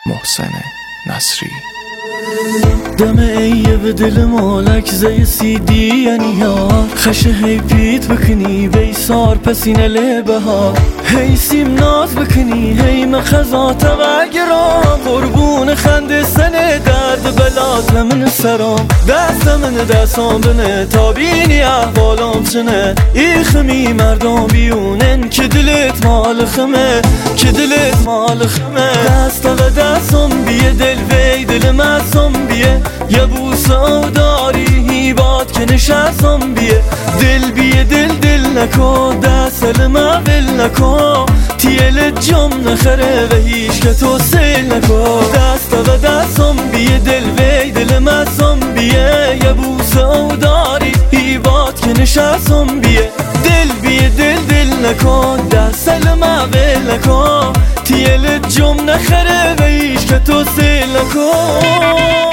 محسن نصری. دم ایه به دل مالک زی سیدی یعنی یار خش هی پیت بکنی بیسار پسینه لبه ها هی سیم ناز بکنی هی مخزات وگرام قربون خنده سنه درد بلات من سرام دست من دستام بنه تا بینی احوالام چنه ای خمی مردم بیونن که دلت مال خمه که دلت مال خمه دست و دستم بیه دل وی دل مزم بیه یه بوسه او داری هیبات که نشستم بیه دل بیه دل نکن دست ما ول نکن تیل جم نخره و هیچ که تو سیل نکن دست و دستم بیه دل وی دل مزم بیه یه بوسه او داری هیبات که نشستم بیه دل بیه دل نکن دست ما ول نکن تیل جم نخره و هیچ که تو سیل نکن.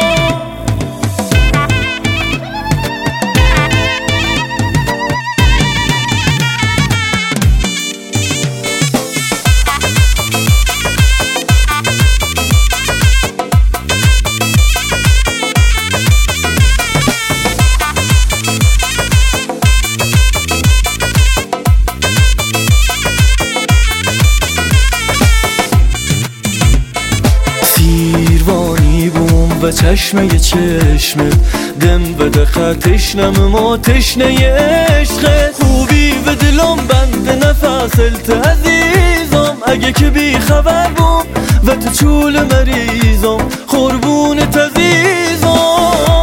و چشمه چشمت دم بده تشنم ما تشنه عشقت خوبی و دلم بند نفصلت عزیزم اگه که بی خبر بوم و تو چول مریضم قربونت عزیزم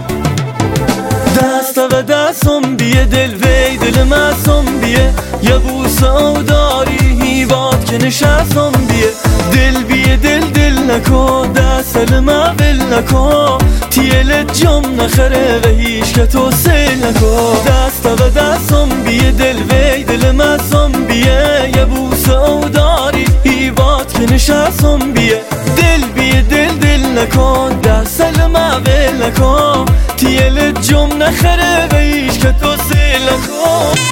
دست و دستم بیه دل وی دل مستم بیه یه بوسه او داری هیبات که نشستم بیه دل بیه دل نکن دست ما ول نکن تیل جم نخره و هیچ که تو سیل نکن دست و دستم بیه دل وی دل مزم بیه یه بوسه او داری هیبات که نشستم بیه دل بیه دل نکن دست ما ول نکن تیل جم نخره و هیچ که تو سیل نکن.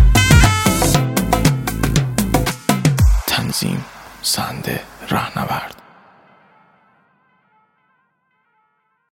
تنظیم سنده رهنورد